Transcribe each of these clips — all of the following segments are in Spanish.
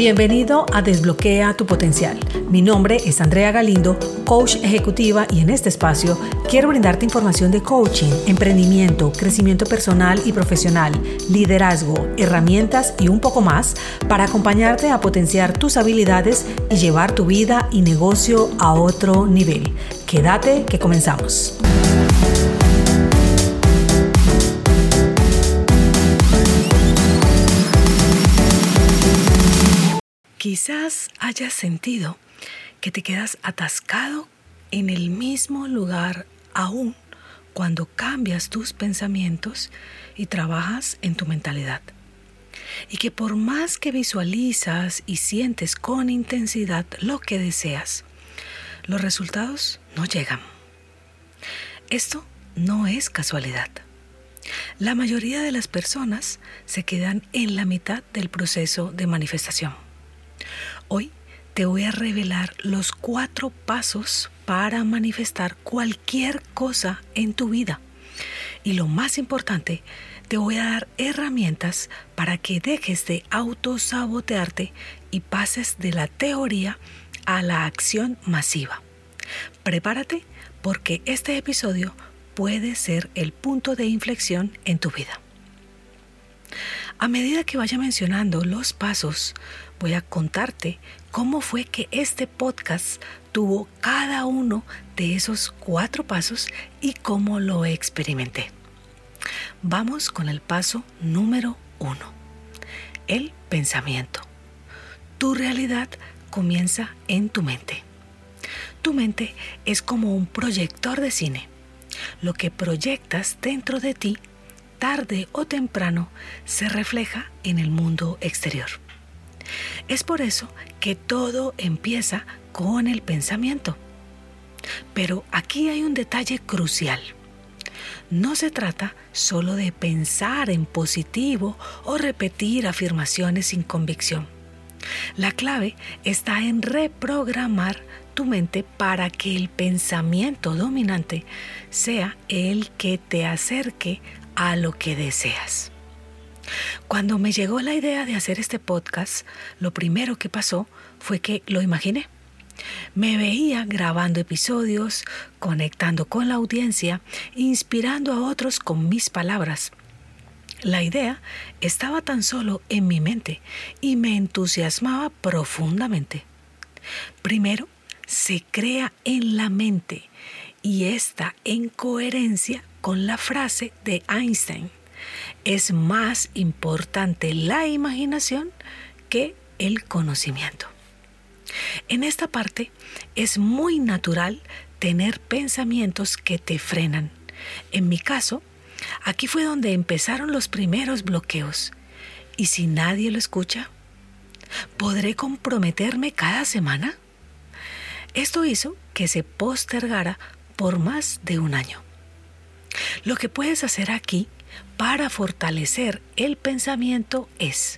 Bienvenido a Desbloquea tu Potencial. Mi nombre es Andrea Galindo, coach ejecutiva, y en este espacio quiero brindarte información de coaching, emprendimiento, crecimiento personal y profesional, liderazgo, herramientas y un poco más para acompañarte a potenciar tus habilidades y llevar tu vida y negocio a otro nivel. Quédate que comenzamos. Quizás hayas sentido que te quedas atascado en el mismo lugar aún cuando cambias tus pensamientos y trabajas en tu mentalidad. Y que por más que visualizas y sientes con intensidad lo que deseas, los resultados no llegan. Esto no es casualidad. La mayoría de las personas se quedan en la mitad del proceso de manifestación. Hoy te voy a revelar los 4 pasos para manifestar cualquier cosa en tu vida. Y lo más importante, te voy a dar herramientas para que dejes de autosabotearte y pases de la teoría a la acción masiva. Prepárate porque este episodio puede ser el punto de inflexión en tu vida. A medida que vaya mencionando los pasos, voy a contarte cómo fue que este podcast tuvo cada uno de esos 4 pasos y cómo lo experimenté. Vamos con el paso número 1. El pensamiento. Tu realidad comienza en tu mente. Tu mente es como un proyector de cine. Lo que proyectas dentro de ti, tarde o temprano, se refleja en el mundo exterior. Es por eso que todo empieza con el pensamiento. Pero aquí hay un detalle crucial. No se trata solo de pensar en positivo o repetir afirmaciones sin convicción. La clave está en reprogramar tu mente para que el pensamiento dominante sea el que te acerque a lo que deseas. Cuando me llegó la idea de hacer este podcast, lo primero que pasó fue que lo imaginé. Me veía grabando episodios, conectando con la audiencia, inspirando a otros con mis palabras. La idea estaba tan solo en mi mente y me entusiasmaba profundamente. Primero, se crea en la mente y está en coherencia con la frase de Einstein. Es más importante la imaginación que el conocimiento. En esta parte es muy natural tener pensamientos que te frenan. En mi caso, aquí fue donde empezaron los primeros bloqueos. ¿Y si nadie lo escucha? ¿Podré comprometerme cada semana? Esto hizo que se postergara por más de un año. Lo que puedes hacer aquí para fortalecer el pensamiento es: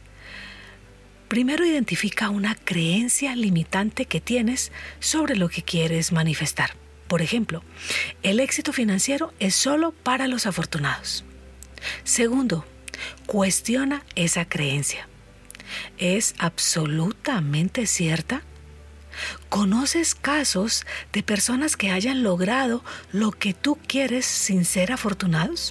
primero, identifica una creencia limitante que tienes sobre lo que quieres manifestar. Por ejemplo, el éxito financiero es solo para los afortunados. Segundo, cuestiona esa creencia. ¿Es absolutamente cierta? ¿Conoces casos de personas que hayan logrado lo que tú quieres sin ser afortunados?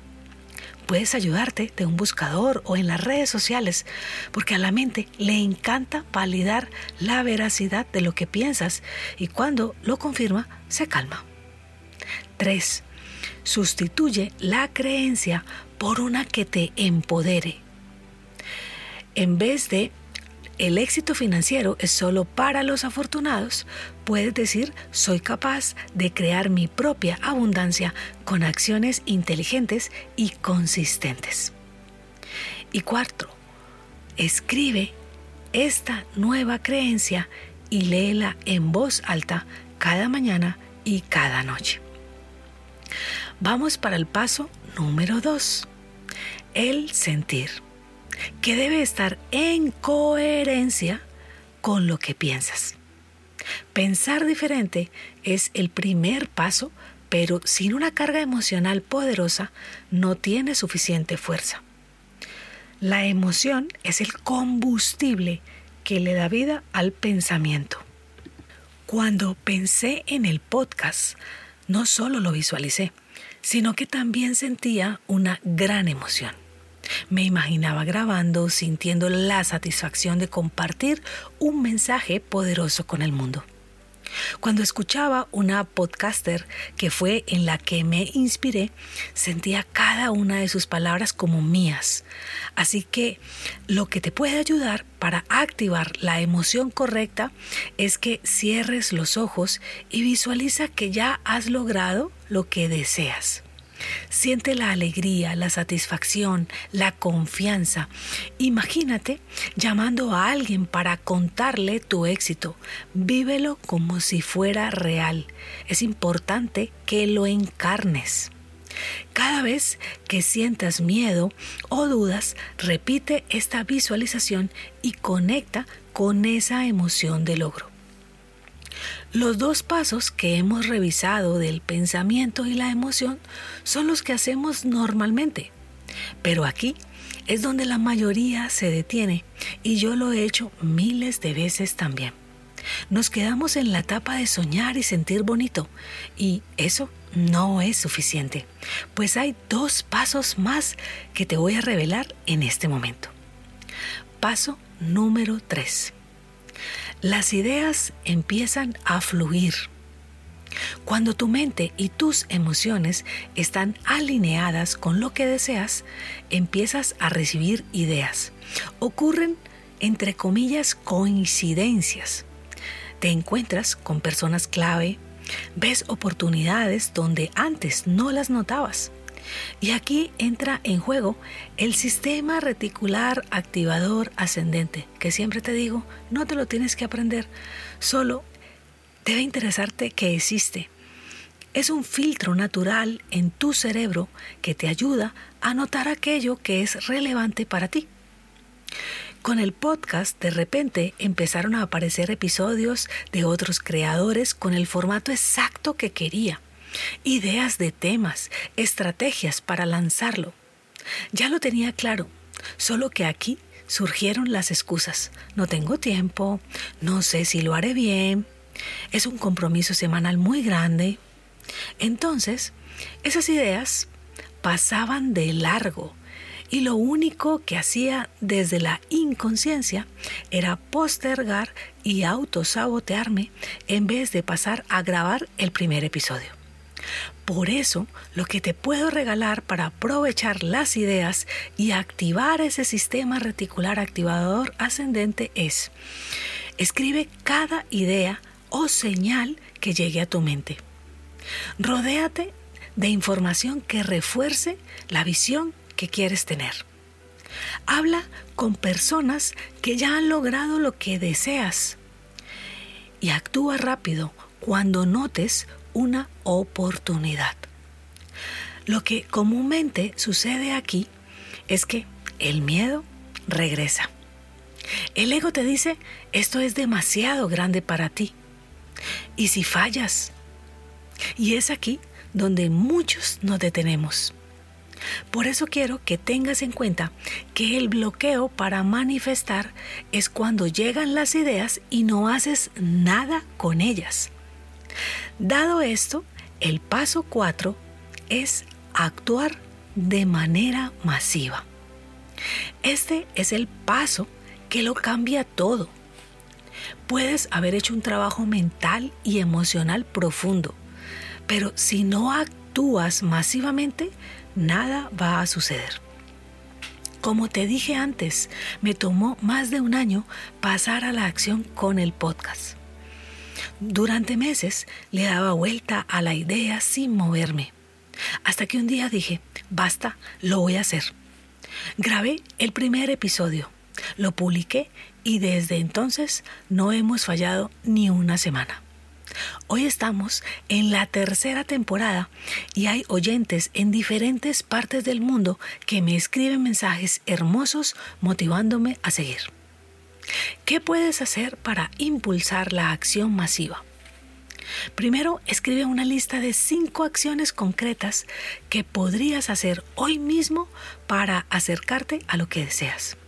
Puedes ayudarte de un buscador o en las redes sociales, porque a la mente le encanta validar la veracidad de lo que piensas y cuando lo confirma, se calma. 3. Sustituye la creencia por una que te empodere. En vez de el éxito financiero es solo para los afortunados, puedes decir: soy capaz de crear mi propia abundancia con acciones inteligentes y consistentes. Y 4, escribe esta nueva creencia y léela en voz alta cada mañana y cada noche. Vamos para el paso número 2, el sentir, que debe estar en coherencia con lo que piensas. Pensar diferente es el primer paso, pero sin una carga emocional poderosa no tiene suficiente fuerza. La emoción es el combustible que le da vida al pensamiento. Cuando pensé en el podcast, no solo lo visualicé, sino que también sentía una gran emoción. Me imaginaba grabando, sintiendo la satisfacción de compartir un mensaje poderoso con el mundo. Cuando escuchaba una podcaster que fue en la que me inspiré, sentía cada una de sus palabras como mías. Así que lo que te puede ayudar para activar la emoción correcta es que cierres los ojos y visualiza que ya has logrado lo que deseas. Siente la alegría, la satisfacción, la confianza. Imagínate llamando a alguien para contarle tu éxito. Vívelo como si fuera real. Es importante que lo encarnes. Cada vez que sientas miedo o dudas, repite esta visualización y conecta con esa emoción de logro. Los 2 pasos que hemos revisado del pensamiento y la emoción son los que hacemos normalmente, pero aquí es donde la mayoría se detiene y yo lo he hecho miles de veces también. Nos quedamos en la etapa de soñar y sentir bonito y eso no es suficiente, pues hay 2 pasos más que te voy a revelar en este momento. Paso número 3. Las ideas empiezan a fluir. Cuando tu mente y tus emociones están alineadas con lo que deseas, empiezas a recibir ideas. Ocurren, entre comillas, coincidencias. Te encuentras con personas clave, ves oportunidades donde antes no las notabas. Y aquí entra en juego el sistema reticular activador ascendente, que siempre te digo, no te lo tienes que aprender, solo debe interesarte que existe. Es un filtro natural en tu cerebro que te ayuda a notar aquello que es relevante para ti. Con el podcast, de repente empezaron a aparecer episodios de otros creadores con el formato exacto que quería. Ideas de temas, estrategias para lanzarlo. Ya lo tenía claro, solo que aquí surgieron las excusas. No tengo tiempo, no sé si lo haré bien, es un compromiso semanal muy grande. Entonces, esas ideas pasaban de largo y lo único que hacía desde la inconsciencia era postergar y autosabotearme en vez de pasar a grabar el primer episodio. Por eso, lo que te puedo regalar para aprovechar las ideas y activar ese sistema reticular activador ascendente es: escribe cada idea o señal que llegue a tu mente. Rodéate de información que refuerce la visión que quieres tener. Habla con personas que ya han logrado lo que deseas y actúa rápido cuando notes una oportunidad. Lo que comúnmente sucede aquí es que el miedo regresa. El ego te dice, esto es demasiado grande para ti. ¿Y si fallas? Y es aquí donde muchos nos detenemos. Por eso quiero que tengas en cuenta que el bloqueo para manifestar es cuando llegan las ideas y no haces nada con ellas. Dado esto, el paso 4 es actuar de manera masiva. Este es el paso que lo cambia todo. Puedes haber hecho un trabajo mental y emocional profundo, pero si no actúas masivamente, nada va a suceder. Como te dije antes, me tomó más de 1 año pasar a la acción con el podcast. Durante meses le daba vuelta a la idea sin moverme, hasta que un día dije, basta, lo voy a hacer. Grabé el primer episodio, lo publiqué y desde entonces no hemos fallado ni 1 semana. Hoy estamos en la 3ª temporada y hay oyentes en diferentes partes del mundo que me escriben mensajes hermosos motivándome a seguir. ¿Qué puedes hacer para impulsar la acción masiva? Primero, escribe una lista de 5 acciones concretas que podrías hacer hoy mismo para acercarte a lo que deseas.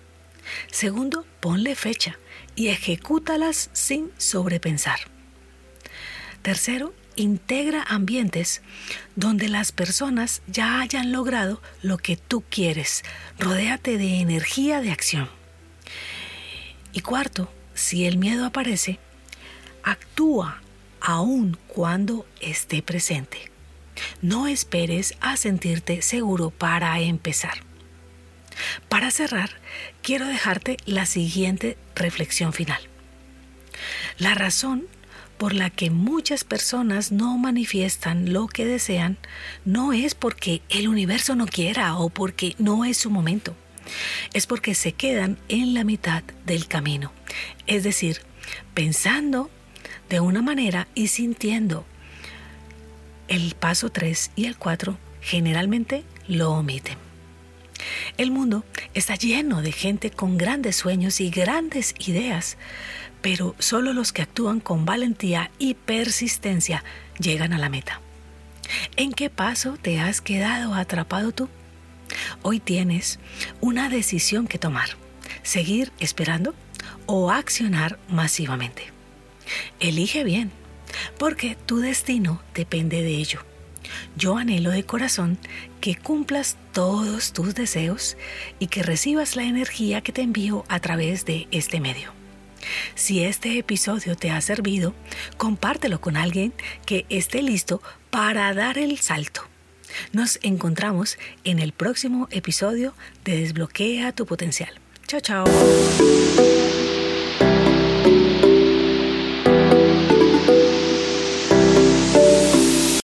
Segundo, ponle fecha y ejecútalas sin sobrepensar. Tercero, integra ambientes donde las personas ya hayan logrado lo que tú quieres. Rodéate de energía de acción. Y cuarto, si el miedo aparece, actúa aun cuando esté presente. No esperes a sentirte seguro para empezar. Para cerrar, quiero dejarte la siguiente reflexión final. La razón por la que muchas personas no manifiestan lo que desean no es porque el universo no quiera o porque no es su momento. Es porque se quedan en la mitad del camino. Es decir, pensando de una manera y sintiendo. El paso 3 y el 4 generalmente lo omiten. El mundo está lleno de gente con grandes sueños y grandes ideas, pero solo los que actúan con valentía y persistencia llegan a la meta. ¿En qué paso te has quedado atrapado tú? Hoy tienes una decisión que tomar: seguir esperando o accionar masivamente. Elige bien, porque tu destino depende de ello. Yo anhelo de corazón que cumplas todos tus deseos y que recibas la energía que te envío a través de este medio. Si este episodio te ha servido, compártelo con alguien que esté listo para dar el salto. Nos encontramos en el próximo episodio de Desbloquea tu Potencial. Chao, chao.